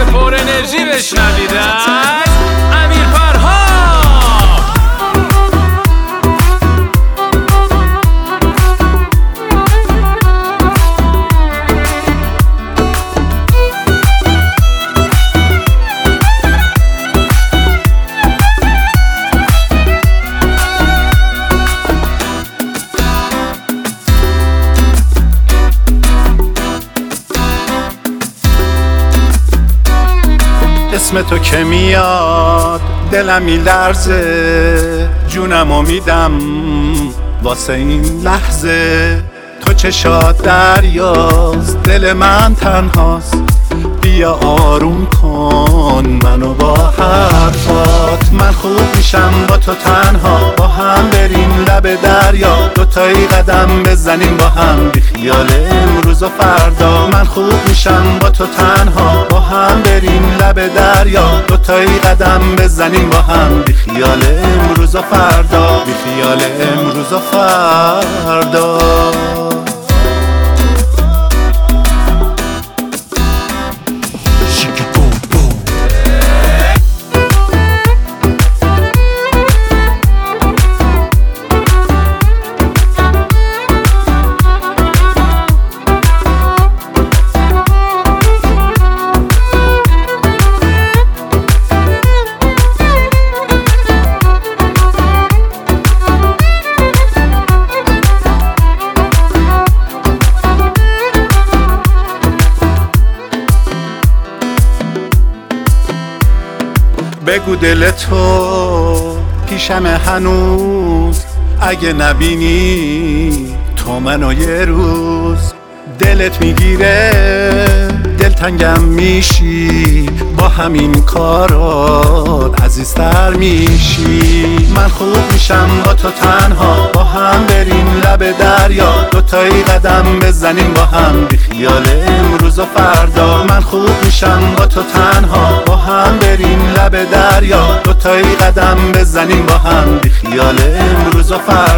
پر انرژی بشنوید از امیر فرهاد. اسم تو که میاد دلم میلرزه، جونمو میدم واسه این لحظه. تو چشات دریاست، دل من تنهاست، بیا آروم کن منو با حرفات. من خوب میشم با تو تنها، با هم بریم لب دریا، دوتایی قدم بزنیم با هم، بی خیال امروز و فردا. من خوب میشم با تو تنها، با هم بریم لب دریا، دوتایی قدم بزنیم با هم، بی خیال امروز و فردا، بی خیال امروز و فردا. بگو دل تو پیشم هنوز، اگه نبینی تو منو یه روز. دلت میگیره دلتنگم میشی، با همین کارات عزیزتر میشی. من خوب میشم با تو تنها، با هم بریم لب دریا، دوتایی قدم بزنیم با هم، بی خیال امروز و فردا. من خوب میشم با تو تنها، با هم بریم لب دریا، دوتایی قدم بزنیم با هم، بی خیال امروز و فردا.